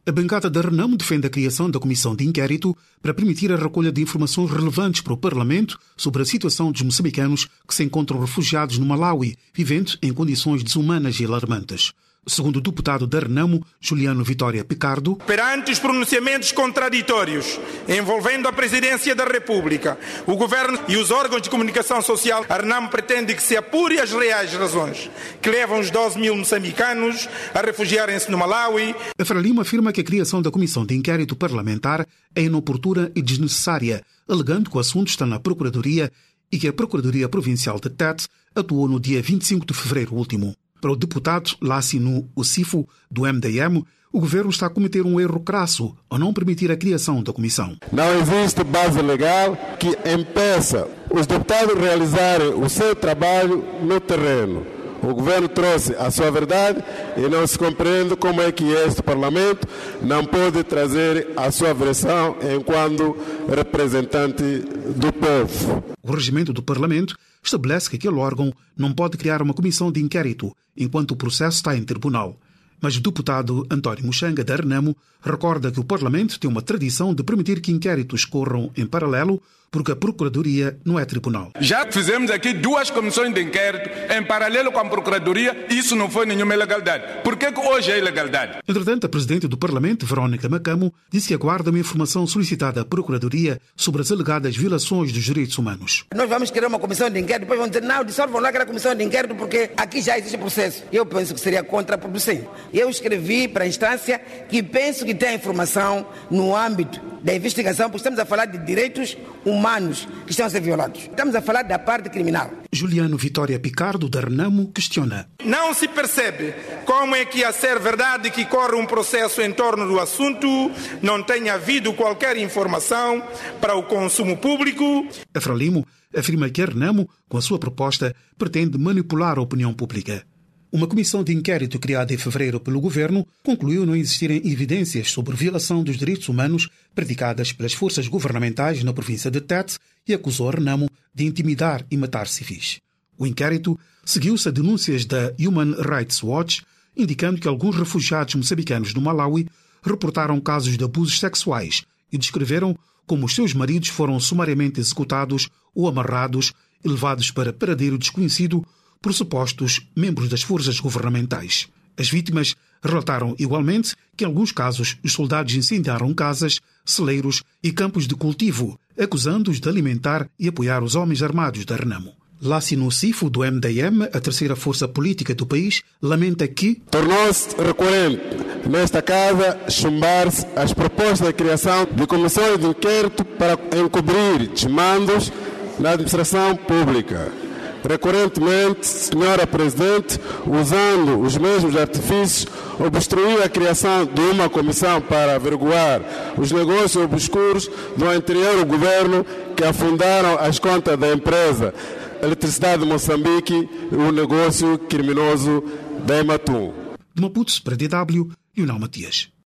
A bancada da Renamo defende a criação da comissão de inquérito para permitir a recolha de informações relevantes para o Parlamento sobre a situação dos moçambicanos que se encontram refugiados no Malawi, vivendo em condições desumanas e alarmantes. Segundo o deputado da Renamo, Juliano Vitória Picardo, perante os pronunciamentos contraditórios envolvendo a Presidência da República, o Governo e os órgãos de comunicação social, a Renamo pretende que se apure as reais razões que levam os 12 mil moçambicanos a refugiarem-se no Malawi. A Frelimo afirma que a criação da comissão de inquérito parlamentar é inoportuna e desnecessária, alegando que o assunto está na Procuradoria e que a Procuradoria Provincial de Tete atuou no dia 25 de fevereiro último. Para o deputado Lássino Ucifo, do MDM, o governo está a cometer um erro crasso ao não permitir a criação da comissão. Não existe base legal que impeça os deputados realizarem o seu trabalho no terreno. O governo trouxe a sua verdade e não se compreende como é que este Parlamento não pode trazer a sua versão enquanto representante do povo. O regimento do Parlamento estabelece que aquele órgão não pode criar uma comissão de inquérito enquanto o processo está em tribunal. Mas o deputado António Muxanga, da Renamo, recorda que o Parlamento tem uma tradição de permitir que inquéritos corram em paralelo, porque a Procuradoria não é tribunal. Já fizemos aqui 2 comissões de inquérito em paralelo com a Procuradoria, isso não foi nenhuma ilegalidade. Por que hoje é ilegalidade? Entretanto, a Presidente do Parlamento, Verónica Macamo, disse que aguarda uma informação solicitada à Procuradoria sobre as alegadas violações dos direitos humanos. Nós vamos criar uma comissão de inquérito, depois vão dizer, não, dissolvam lá aquela comissão de inquérito porque aqui já existe processo. Eu penso que seria contraproducente. Eu escrevi para a instância que penso que tem informação no âmbito da investigação, porque estamos a falar de direitos humanos que estão a ser violados. Estamos a falar da parte criminal. Juliano Vitória Picardo, da Renamo, questiona. Não se percebe como é que, a ser verdade que corre um processo em torno do assunto, não tenha havido qualquer informação para o consumo público. A Frelimo afirma que a Renamo, com a sua proposta, pretende manipular a opinião pública. Uma comissão de inquérito criada em fevereiro pelo governo concluiu não existirem evidências sobre violação dos direitos humanos praticadas pelas forças governamentais na província de Tete e acusou a Renamo de intimidar e matar civis. O inquérito seguiu-se a denúncias da Human Rights Watch, indicando que alguns refugiados moçambicanos no Malawi reportaram casos de abusos sexuais e descreveram como os seus maridos foram sumariamente executados ou amarrados e levados para paradeiro desconhecido por supostos membros das forças governamentais. As vítimas relataram igualmente que, em alguns casos, os soldados incendiaram casas, celeiros e campos de cultivo, acusando-os de alimentar e apoiar os homens armados da Renamo. Lássino Ucifo, do MDM, a terceira força política do país, lamenta que tornou-se recorrente nesta casa chumbar-se as propostas de criação de comissões de inquérito para encobrir desmandos na administração pública. Recorrentemente, Senhora Presidente, usando os mesmos artifícios, obstruiu a criação de uma comissão para averiguar os negócios obscuros do anterior governo que afundaram as contas da empresa Eletricidade de Moçambique e o negócio criminoso da Ematum. De Maputo para DW, Lionel Matias.